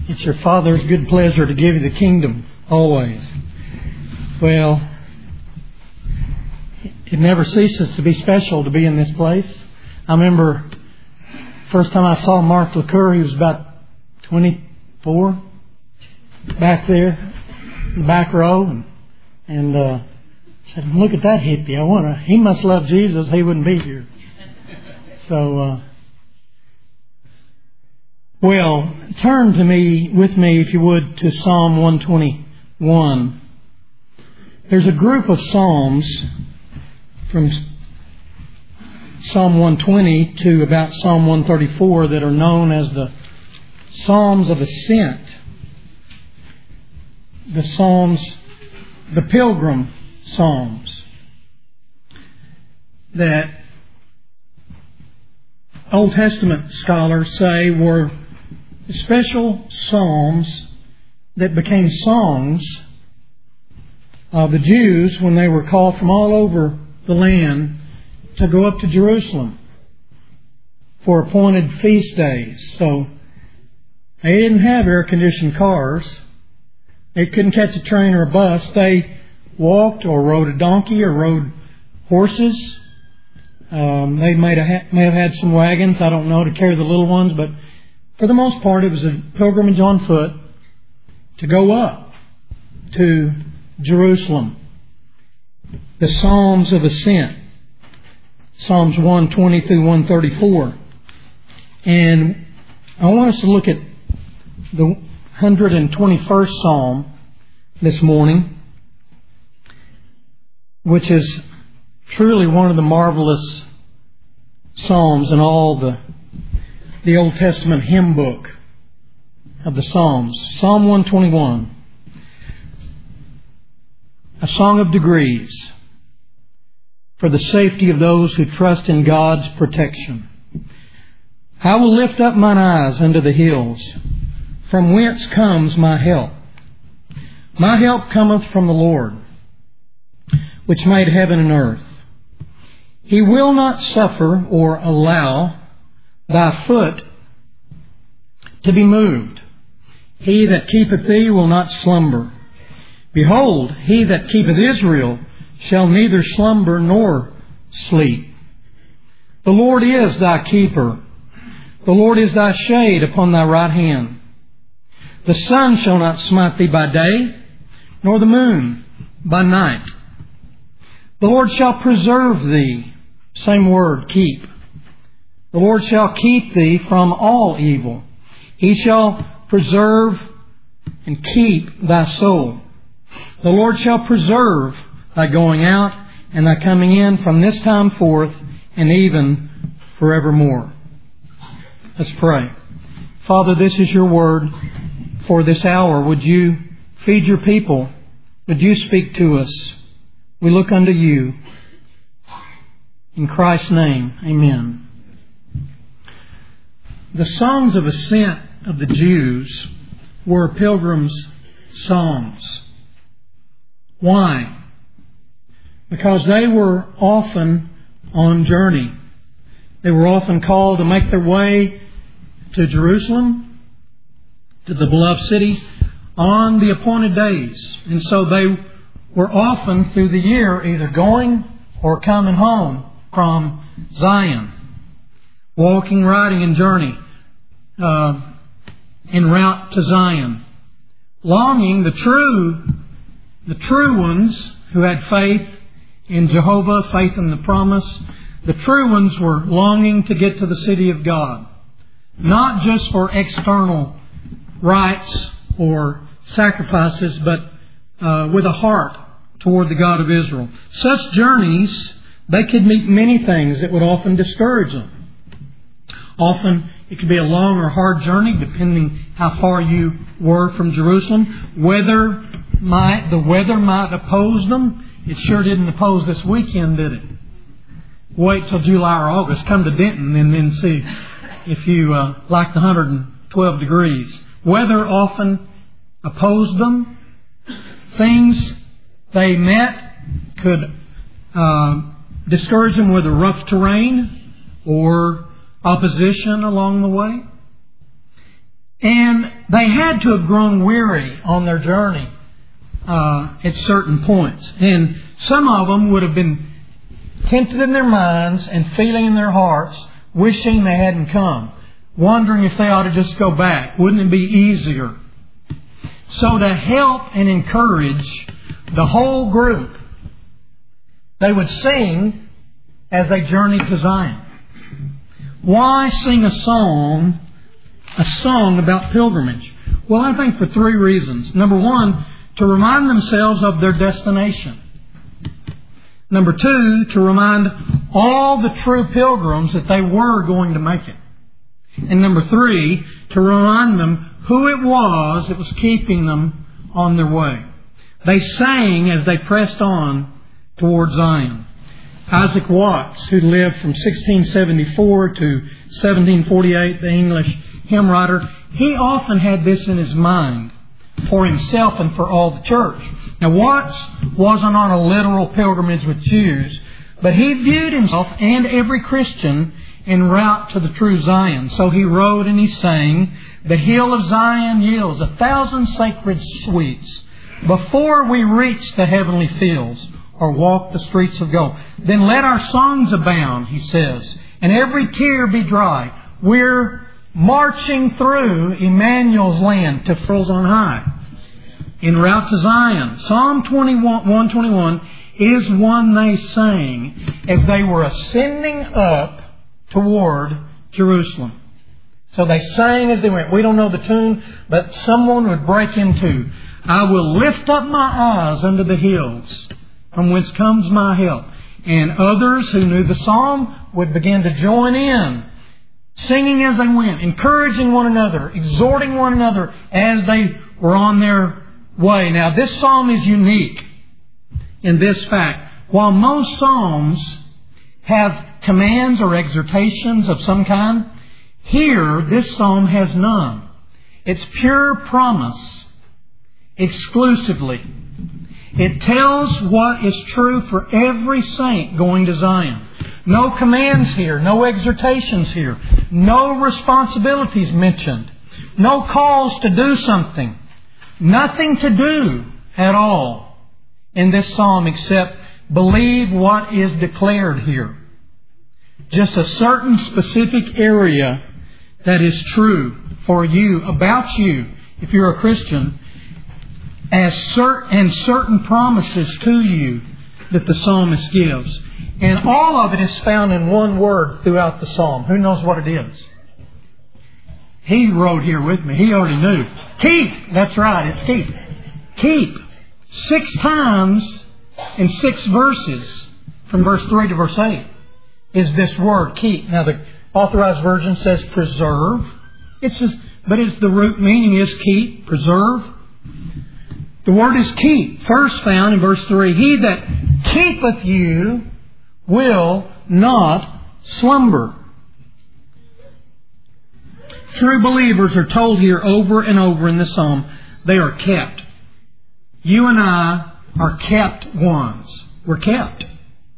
It's your Father's good pleasure to give you the kingdom, always. Well, it never ceases to be special to be in this place. I remember first time I saw Mark LaCour, he was about 24, back there, in the back row, and said, "Look at that hippie. He must love Jesus. He wouldn't be here." So, well, turn with me, if you would, to Psalm 121. There's a group of psalms from Psalm 120 to about Psalm 134 that are known as the Psalms of Ascent. The Pilgrim Psalms, that Old Testament scholars say were special psalms that became songs of the Jews when they were called from all over the land to go up to Jerusalem for appointed feast days. So they didn't have air-conditioned cars. They couldn't catch a train or a bus. They walked or rode a donkey or rode horses. They may have had some wagons, I don't know, to carry the little ones, but for the most part it was a pilgrimage on foot to go up to Jerusalem. The Psalms of Ascent, Psalms 120 through 134. And I want us to look at the 121st Psalm this morning, which is truly one of the marvelous Psalms in all the Old Testament hymn book of the Psalms. Psalm 121. A song of degrees for the safety of those who trust in God's protection. I will lift up mine eyes unto the hills, from whence comes my help. My help cometh from the Lord, which made heaven and earth. He will not suffer or allow thy foot to be moved. He that keepeth thee will not slumber. Behold, he that keepeth Israel shall neither slumber nor sleep. The Lord is thy keeper. The Lord is thy shade upon thy right hand. The sun shall not smite thee by day, nor the moon by night. The Lord shall preserve thee. Same word, keep. The Lord shall keep thee from all evil. He shall preserve and keep thy soul. The Lord shall preserve thy going out and thy coming in from this time forth and even forevermore. Let's pray. Father, this is your word for this hour. Would you feed your people? Would you speak to us? We look unto you. In Christ's name, amen. The songs of ascent of the Jews were pilgrims' songs. Why? Because they were often on journey. They were often called to make their way to Jerusalem, to the beloved city, on the appointed days. And so they were often through the year either going or coming home from Zion, walking, riding, and journey en route to Zion, longing the true ones who had faith in Jehovah, faith in the promise. The true ones were longing to get to the city of God, not just for external rites or sacrifices, but with a heart toward the God of Israel. Such journeys, they could meet many things that would often discourage them. Often it could be a long or hard journey, depending how far you were from Jerusalem. The weather might oppose them. It sure didn't oppose this weekend, did it? Wait till July or August. Come to Denton and then see if you like the 112 degrees. Weather often opposed them. Things they met could discourage them with a rough terrain or opposition along the way. And they had to have grown weary on their journey at certain points. And some of them would have been tempted in their minds and feeling in their hearts, wishing they hadn't come, wondering if they ought to just go back. Wouldn't it be easier? So to help and encourage the whole group, they would sing as they journeyed to Zion. Why sing a song about pilgrimage? Well, I think for three reasons. Number one, to remind themselves of their destination. Number two, to remind all the true pilgrims that they were going to make it. And number three, to remind them who it was that was keeping them on their way. They sang as they pressed on toward Zion. Isaac Watts, who lived from 1674 to 1748, the English hymn writer, he often had this in his mind for himself and for all the church. Now, Watts wasn't on a literal pilgrimage with Jews, but he viewed himself and every Christian en route to the true Zion. So he wrote and he sang, "The hill of Zion yields 1,000 sacred sweets before we reach the heavenly fields or walk the streets of gold. Then let our songs abound," he says, "and every tear be dry. We're marching through Emmanuel's land to furls on high." En route to Zion. Psalm 121 is one they sang as they were ascending up toward Jerusalem. So they sang as they went. We don't know the tune, but someone would break into, "I will lift up my eyes unto the hills, from whence comes my help." And others who knew the psalm would begin to join in, singing as they went, encouraging one another, exhorting one another as they were on their way. Now, this psalm is unique in this fact. While most psalms have commands or exhortations of some kind, here this psalm has none. It's pure promise exclusively. It tells what is true for every saint going to Zion. No commands here, no exhortations here, no responsibilities mentioned, no calls to do something, nothing to do at all in this psalm except believe what is declared here. Just a certain specific area that is true for you, about you, if you're a Christian, and certain promises to you that the psalmist gives. And all of it is found in one word throughout the psalm. Who knows what it is? He wrote here with me. He already knew. Keep. That's right. It's keep. Keep. 6 times in 6 verses, from verse 3 to verse 8, is this word keep. Now the Authorized Version says preserve. But the root meaning is keep, preserve. The word is keep. First found in verse 3. "He that keepeth you will not slumber." True believers are told here over and over in the psalm, they are kept. You and I are kept ones. We're kept.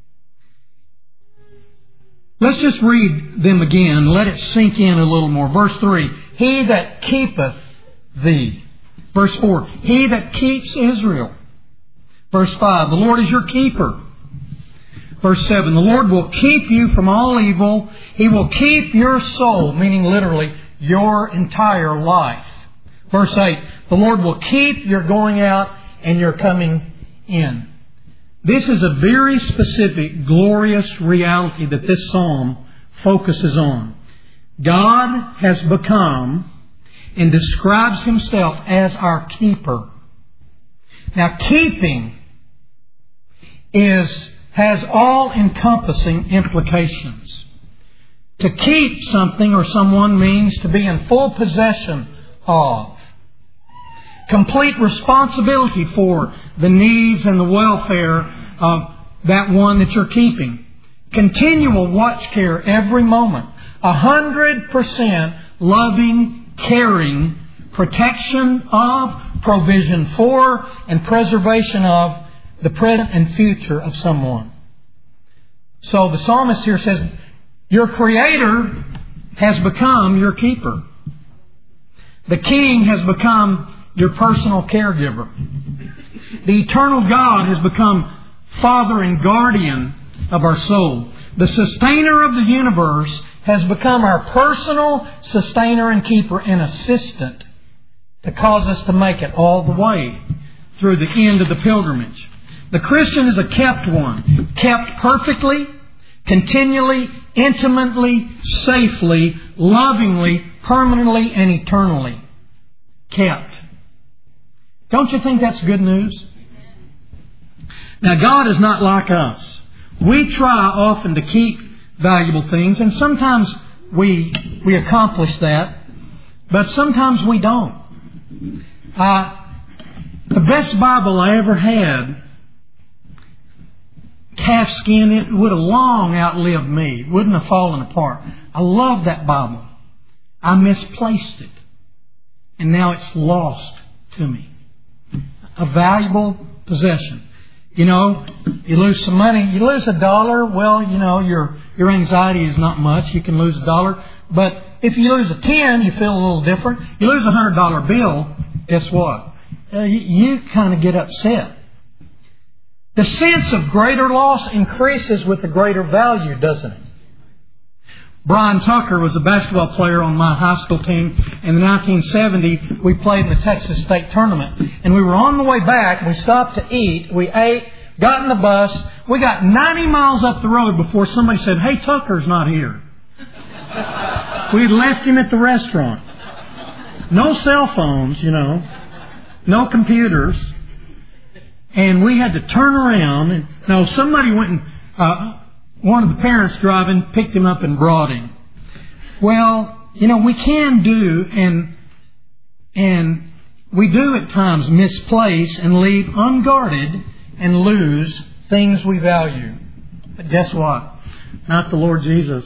Let's just read them again. Let it sink in a little more. Verse 3, "He that keepeth thee." Verse 4, "He that keeps Israel." Verse 5, "The Lord is your keeper." Verse 7, "The Lord will keep you from all evil. He will keep your soul," meaning literally your entire life. Verse 8, "The Lord will keep your going out and your coming in." This is a very specific, glorious reality that this psalm focuses on. God has become and describes Himself as our keeper. Now, keeping has all-encompassing implications. To keep something or someone means to be in full possession of. Complete responsibility for the needs and the welfare of that one that you're keeping. Continual watch care every moment. 100% loving, caring, protection of, provision for, and preservation of the present and future of someone. So the psalmist here says, your Creator has become your keeper. The King has become your personal caregiver. The eternal God has become Father and guardian of our soul. The sustainer of the universe has become our personal sustainer and keeper and assistant to cause us to make it all the way through the end of the pilgrimage. The Christian is a kept one, kept perfectly, continually, intimately, safely, lovingly, permanently, and eternally. Kept. Don't you think that's good news? Now, God is not like us. We try often to keep valuable things, and sometimes we accomplish that, but sometimes we don't. The best Bible I ever had, calfskin, it would have long outlived me. It wouldn't have fallen apart. I love that Bible. I misplaced it, and now it's lost to me. A valuable possession. You know, you lose some money. You lose $1. Well, you know, your anxiety is not much. You can lose $1. But if you lose a 10, you feel a little different. You lose a $100 bill, guess what? You kind of get upset. The sense of greater loss increases with the greater value, doesn't it? Brian Tucker was a basketball player on my high school team. In 1970, we played in the Texas State Tournament. And we were on the way back. We stopped to eat. We ate, got in the bus. We got 90 miles up the road before somebody said, "Hey, Tucker's not here." We had left him at the restaurant. No cell phones, you know. No computers. And we had to turn around. And no, somebody went and... one of the parents driving picked him up and brought him. Well, you know, we can do, and we do at times misplace and leave unguarded and lose things we value. But guess what? Not the Lord Jesus.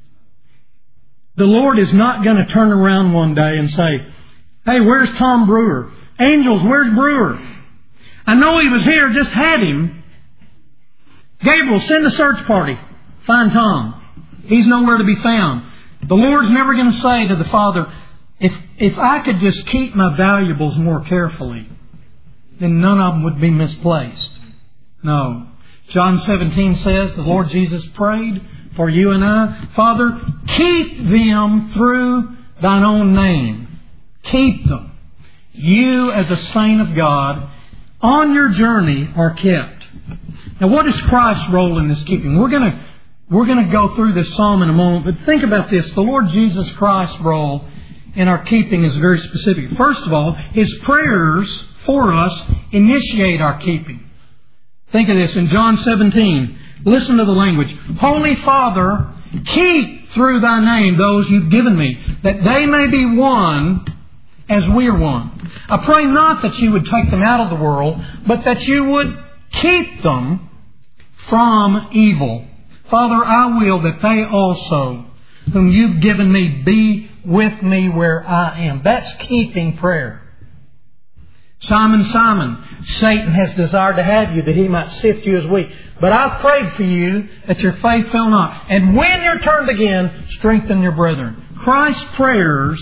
The Lord is not going to turn around one day and say, "Hey, where's Tom Brewer? Angels, where's Brewer? I know he was here, just had him. Gabriel, send a search party. Find Tom. He's nowhere to be found." The Lord's never going to say to the Father, if I could just keep my valuables more carefully, then none of them would be misplaced. No. John 17 says, the Lord Jesus prayed for you and I, "Father, keep them through thine own name." Keep them. You, as a saint of God, on your journey are kept. Now, what is Christ's role in this keeping? We're going to go through this psalm in a moment, but think about this. The Lord Jesus Christ's role in our keeping is very specific. First of all, His prayers for us initiate our keeping. Think of this in John 17. Listen to the language. "Holy Father, keep through thy name those you've given me, that they may be one as we are one. I pray not that you would take them out of the world, but that you would keep them from evil. Father, I will that they also, whom you've given me, be with me where I am." That's keeping prayer. "Simon, Simon, Satan has desired to have you, that he might sift you as wheat. But I've prayed for you, that your faith fail not. And when you're turned again, strengthen your brethren." Christ's prayers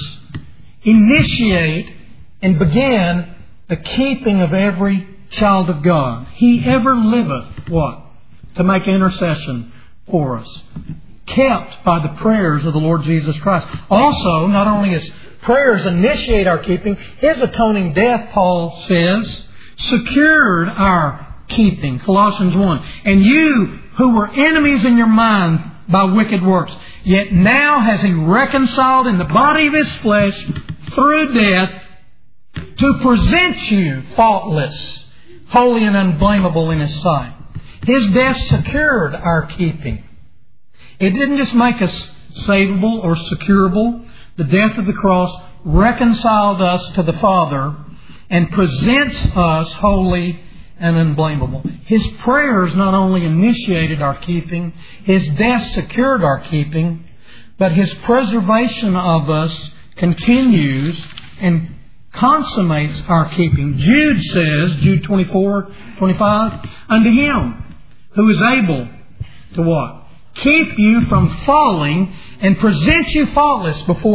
initiate and begin the keeping of every child of God. "He ever liveth," what? To make intercession for us. Kept by the prayers of the Lord Jesus Christ. Also, not only His prayers initiate our keeping, His atoning death, Paul says, secured our keeping. Colossians 1. "And you who were enemies in your mind by wicked works, yet now has He reconciled in the body of His flesh through death, to present you faultless, holy and unblameable in His sight." His death secured our keeping. It didn't just make us savable or securable. The death of the cross reconciled us to the Father and presents us holy and unblameable. His prayers not only initiated our keeping, His death secured our keeping, but His preservation of us continues and consummates our keeping. Jude says, Jude 24:25, "Unto Him who is able to" what? "Keep you from falling and present you faultless before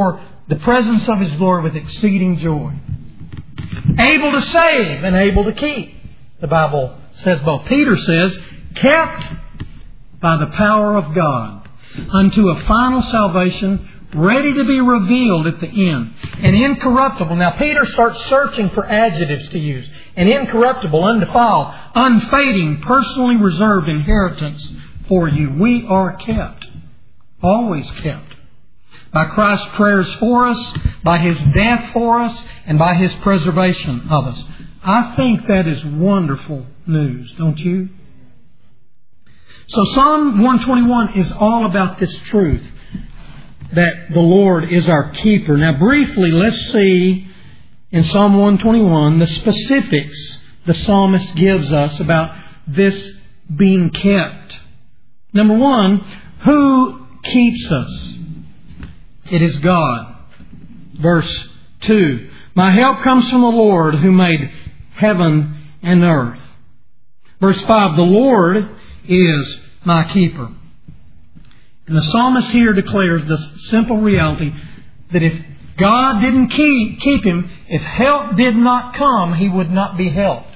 the presence of His glory with exceeding joy. Able to save and able to keep. The Bible says both. Peter says, kept by the power of God unto a final salvation, ready to be revealed at the end. And incorruptible. Now Peter starts searching for adjectives to use. An incorruptible, undefiled, unfading, personally reserved inheritance for you. We are kept. Always kept. By Christ's prayers for us, by His death for us, and by His preservation of us. I think that is wonderful news, don't you? So Psalm 121 is all about this truth, that the Lord is our keeper. Now briefly, let's see in Psalm 121 the specifics the psalmist gives us about this being kept. Number one, who keeps us? It is God. Verse 2. My help comes from the Lord who made heaven and earth. Verse 5. The Lord is my keeper. And the psalmist here declares the simple reality that if God didn't keep him, if help did not come, he would not be helped.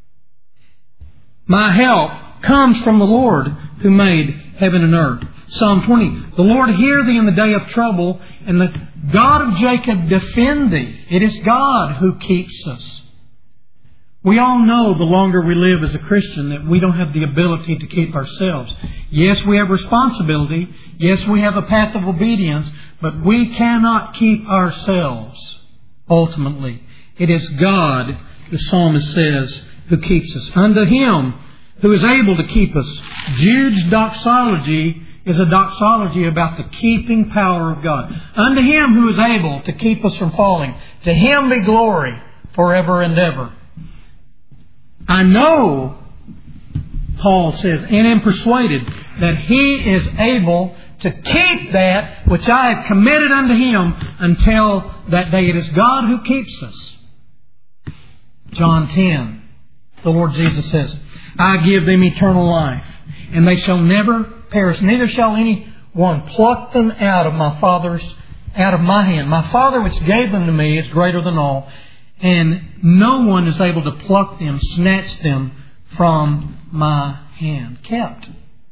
My help comes from the Lord who made heaven and earth. Psalm 20. The Lord hear thee in the day of trouble, and the God of Jacob defend thee. It is God who keeps us. We all know the longer we live as a Christian that we don't have the ability to keep ourselves. Yes, we have responsibility. Yes, we have a path of obedience, but we cannot keep ourselves. Ultimately, it is God, the psalmist says, who keeps us. Unto Him who is able to keep us. Jude's doxology is a doxology about the keeping power of God. Unto Him who is able to keep us from falling. To Him be glory forever and ever. I know, Paul says, and am persuaded that He is able to keep that which I have committed unto Him until that day. It is God who keeps us. John 10, the Lord Jesus says, I give them eternal life, and they shall never perish, neither shall any one pluck them out of my hand. My Father which gave them to me is greater than all, and no one is able to pluck them, snatch them from my hand. Kept.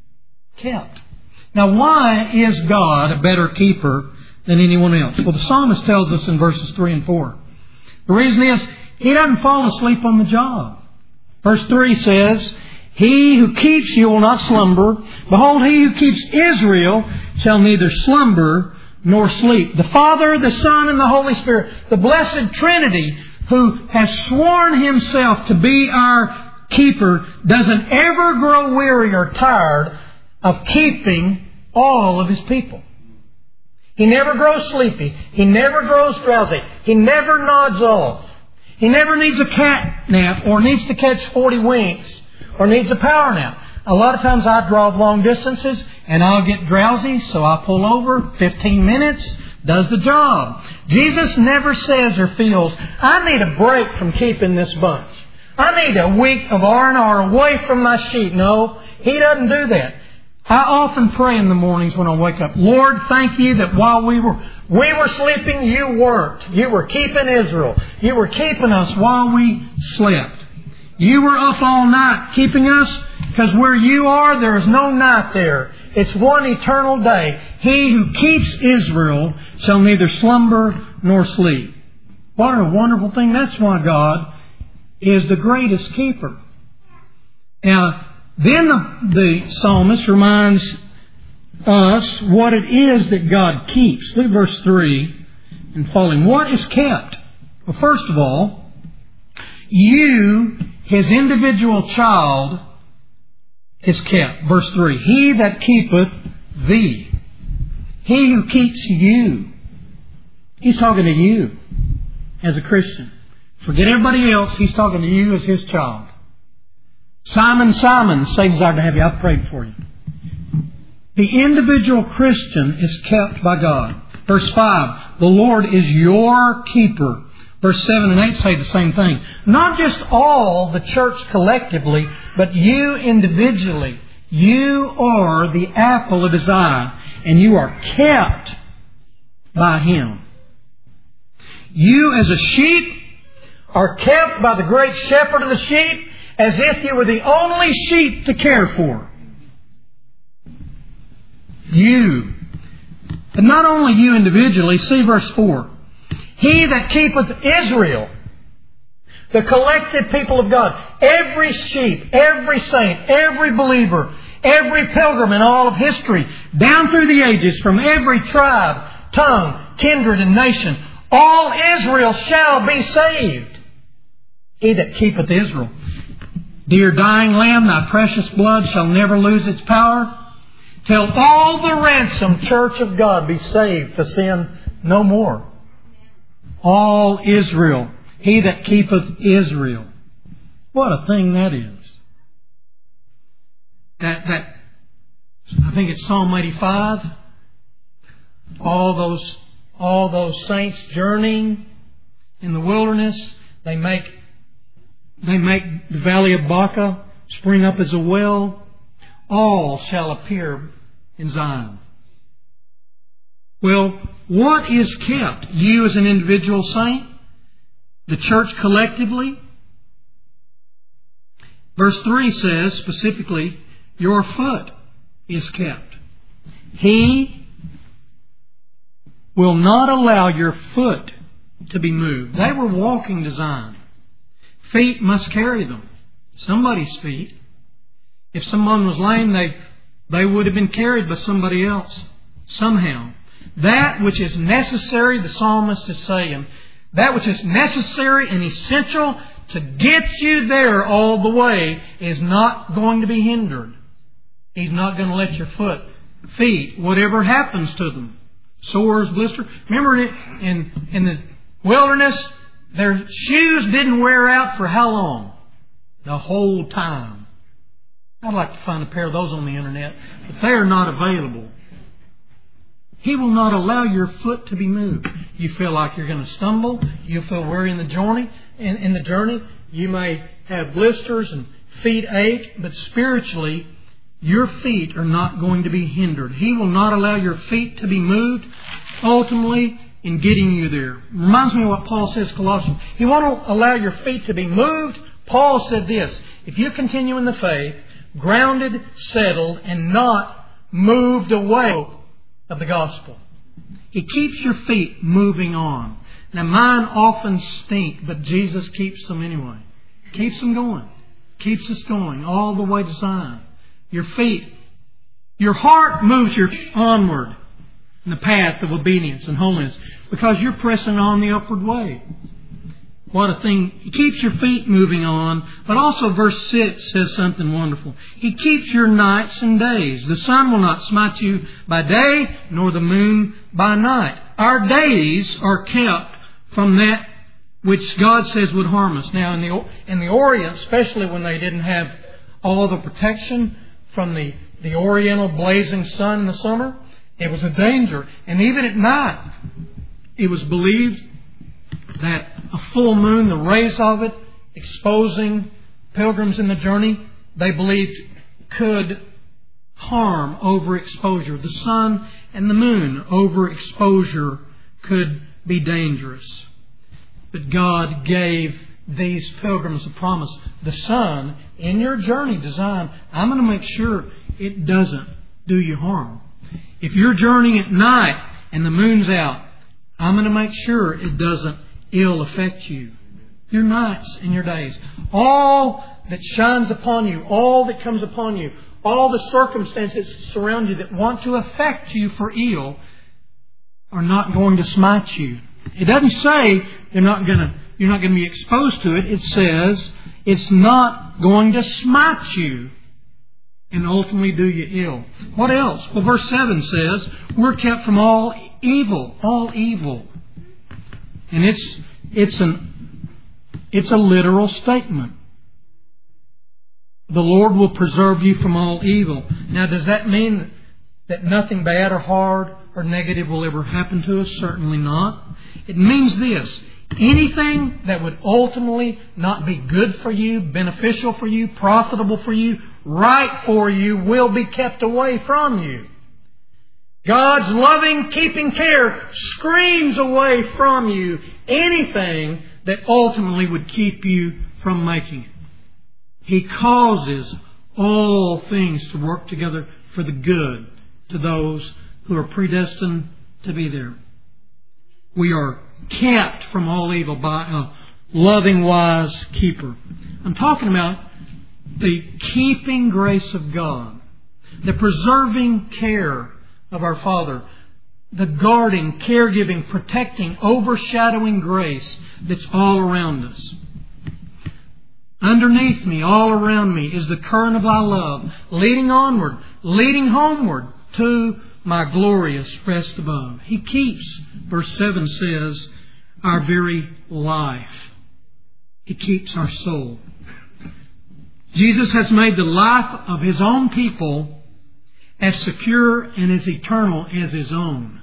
Now why is God a better keeper than anyone else? Well, the psalmist tells us in verses 3 and 4. The reason is, He doesn't fall asleep on the job. Verse 3 says, He who keeps you will not slumber. Behold, He who keeps Israel shall neither slumber nor sleep. The Father, the Son, and the Holy Spirit, the blessed Trinity, who has sworn Himself to be our keeper, doesn't ever grow weary or tired of keeping all of His people. He never grows sleepy. He never grows drowsy. He never nods off. He never needs a cat nap or needs to catch 40 winks or needs a power nap. A lot of times I drive long distances and I'll get drowsy, so I pull over 15 minutes, does the job. Jesus never says or feels, I need a break from keeping this bunch. I need a week of R&R away from my sheep. No, He doesn't do that. I often pray in the mornings when I wake up, Lord, thank You that while we were sleeping, You worked. You were keeping Israel. You were keeping us while we slept. You were up all night keeping us, because where You are, there is no night there. It's one eternal day. He who keeps Israel shall neither slumber nor sleep. What a wonderful thing. That's why God is the greatest keeper. Now, then the psalmist reminds us what it is that God keeps. Look at verse 3 and following. What is kept? Well, first of all, you, His individual child, is kept. Verse 3. He that keepeth thee. He who keeps you. He's talking to you as a Christian. Forget everybody else. He's talking to you as His child. Simon, Simon, Satan desired to have you. I've prayed for you. The individual Christian is kept by God. Verse 5, the Lord is your keeper. Verse 7 and 8 say the same thing. Not just all the church collectively, but you individually. You are the apple of His eye, and you are kept by Him. You as a sheep are kept by the great shepherd of the sheep as if you were the only sheep to care for. You. But not only you individually. See verse 4. He that keepeth Israel, the collected people of God, every sheep, every saint, every believer, every pilgrim in all of history, down through the ages, from every tribe, tongue, kindred, and nation, all Israel shall be saved. He that keepeth Israel. Dear dying Lamb, thy precious blood shall never lose its power, till all the ransomed church of God be saved to sin no more. All Israel. He that keepeth Israel. What a thing that is. That I think it's Psalm 85. All those saints journeying in the wilderness, they make the valley of Baca spring up as a well. All shall appear in Zion. Well, what is kept? You as an individual saint? The church collectively? Verse 3 says specifically, your foot is kept. He will not allow your foot to be moved. They were walking to Zion. Feet must carry them. Somebody's feet. If someone was lame, they would have been carried by somebody else. Somehow. That which is necessary, the psalmist is saying, that which is necessary and essential to get you there all the way is not going to be hindered. He's not going to let your feet, whatever happens to them, sores, blisters. Remember in the wilderness, their shoes didn't wear out for how long? The whole time. I'd like to find a pair of those on the internet, but they are not available. He will not allow your foot to be moved. You feel like you're going to stumble. You feel weary in the journey. In the journey, you may have blisters and feet ache, but spiritually, your feet are not going to be hindered. He will not allow your feet to be moved, ultimately in getting you there. Reminds me of what Paul says in Colossians. He won't allow your feet to be moved. Paul said this, if you continue in the faith, grounded, settled, and not moved away of the gospel. He keeps your feet moving on. Now mine often stink, but Jesus keeps them anyway. Keeps them going. Keeps us going all the way to Zion. Your feet, your heart moves your feet onward in the path of obedience and holiness because you're pressing on the upward way. What a thing. He keeps your feet moving on. But also verse 6 says something wonderful. He keeps your nights and days. The sun will not smite you by day, nor the moon by night. Our days are kept from that which God says would harm us. Now in the Orient, especially when they didn't have all the protection from the oriental blazing sun in the summer, it was a danger. And even at night, it was believed that a full moon, the rays of it, exposing pilgrims in the journey, they believed could harm overexposure. The sun and the moon, overexposure could be dangerous. But God gave these pilgrims a promise. The sun, in your journey to Zion, I'm going to make sure it doesn't do you harm. If you're journeying at night and the moon's out, I'm going to make sure it doesn't ill affect you. Your nights and your days. All that shines upon you, all that comes upon you, all the circumstances that surround you that want to affect you for ill are not going to smite you. It doesn't say you're not going to be exposed to it. It says it's not going to smite you and ultimately do you ill. What else? Well, verse 7 says we're kept from all evil. All evil. And it's a literal statement. The Lord will preserve you from all evil. Now, does that mean that nothing bad or hard or negative will ever happen to us? Certainly not. It means this. Anything that would ultimately not be good for you, beneficial for you, profitable for you, right for you, will be kept away from you. God's loving, keeping care screams away from you anything that ultimately would keep you from making it. He causes all things to work together for the good to those who are predestined to be there. We are kept from all evil by a loving, wise keeper. I'm talking about the keeping grace of God, the preserving care of our Father, the guarding, caregiving, protecting, overshadowing grace that's all around us. Underneath me, all around me, is the current of Thy love, leading onward, leading homeward to my glorious rest above. He keeps, verse 7 says, our very life. He keeps our soul. Jesus has made the life of His own people as secure and as eternal as His own.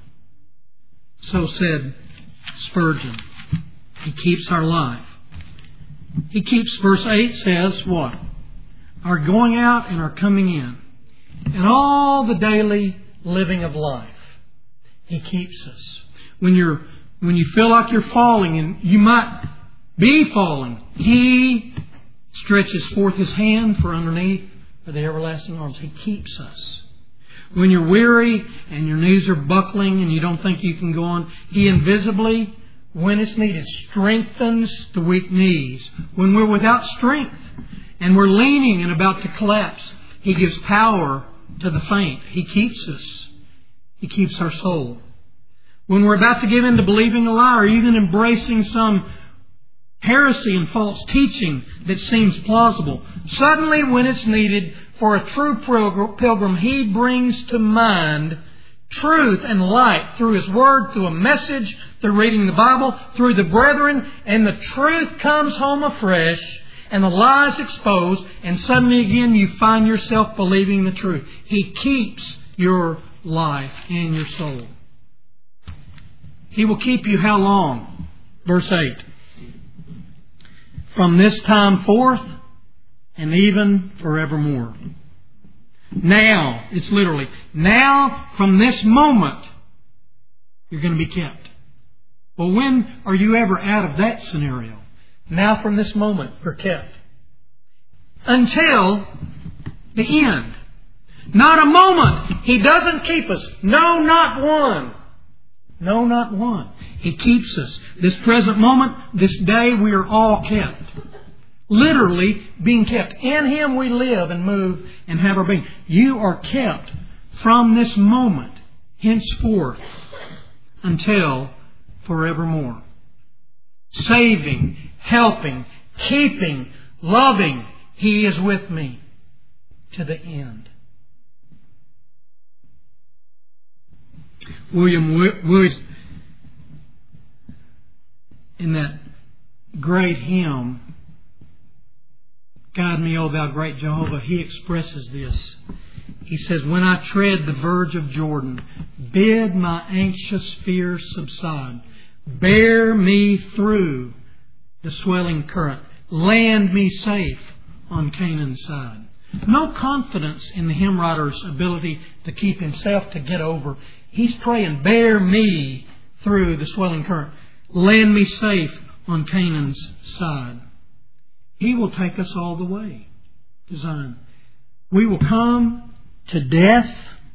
So said Spurgeon. He keeps our life. He keeps, verse 8 says, what? Our going out and our coming in. And all the daily living of life. He keeps us. When you feel like you're falling, and you might be falling, He stretches forth His hand for underneath for the everlasting arms. He keeps us. When you're weary and your knees are buckling and you don't think you can go on, He invisibly, when it's needed, strengthens the weak knees. When we're without strength and we're leaning and about to collapse, He gives power to the faint. He keeps us. He keeps our soul. When we're about to give in to believing a lie or even embracing some heresy and false teaching that seems plausible, suddenly when it's needed for a true pilgrim, He brings to mind truth and light through His Word, through a message, through reading the Bible, through the brethren, and the truth comes home afresh, and the lie is exposed, and suddenly again you find yourself believing the truth. He keeps your life and your soul. He will keep you how long? Verse 8. From this time forth and even forevermore. Now, it's literally, now from this moment, you're going to be kept. Well, when are you ever out of that scenario? Now from this moment, you're kept. Until the end. Not a moment. He doesn't keep us. No, not one. No, not one. He keeps us. This present moment, this day, we are all kept. Literally being kept. In Him we live and move and have our being. You are kept from this moment, henceforth, until forevermore. Saving, helping, keeping, loving. He is with me to the end. William Wood, in that great hymn, Guide Me, O Thou Great Jehovah, he expresses this. He says, when I tread the verge of Jordan, bid my anxious fears subside. Bear me through the swelling current. Land me safe on Canaan's side. No confidence in the hymn writer's ability to keep himself to get over. He's praying, bear me through the swelling current. Land me safe on Canaan's side. He will take us all the way to Zion. We will come to death,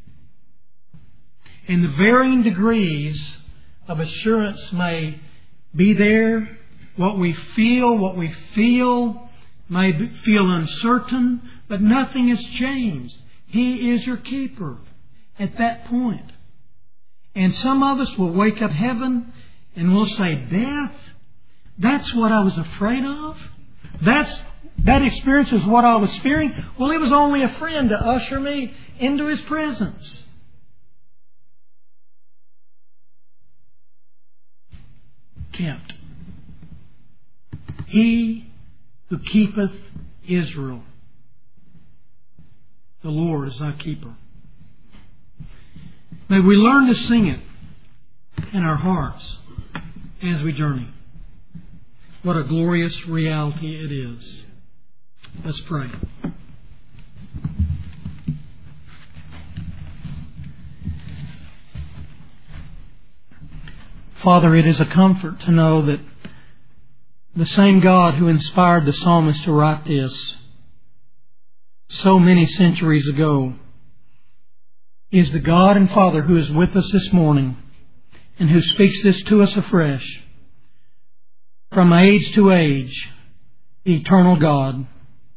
and the varying degrees of assurance may be there. What we feel may feel uncertain, but nothing has changed. He is your keeper at that point. And some of us will wake up heaven and we'll say, death? That's what I was afraid of? That experience is what I was fearing? Well, it was only a friend to usher me into His presence. Kept. He who keepeth Israel. The Lord is thy keeper. May we learn to sing it in our hearts as we journey. What a glorious reality it is. Let's pray. Father, it is a comfort to know that the same God who inspired the psalmist to write this so many centuries ago is the God and Father who is with us this morning and who speaks this to us afresh. From age to age, the eternal God.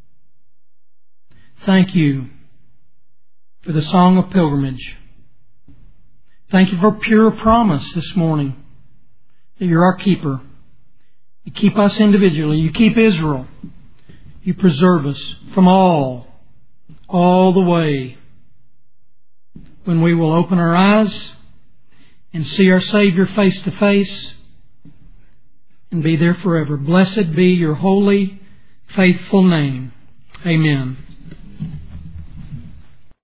Thank you for the song of pilgrimage. Thank you for pure promise this morning that you're our keeper. You keep us individually. You keep Israel. You preserve us from all the way when we will open our eyes and see our Savior face to face and be there forever. Blessed be your holy, faithful name. Amen.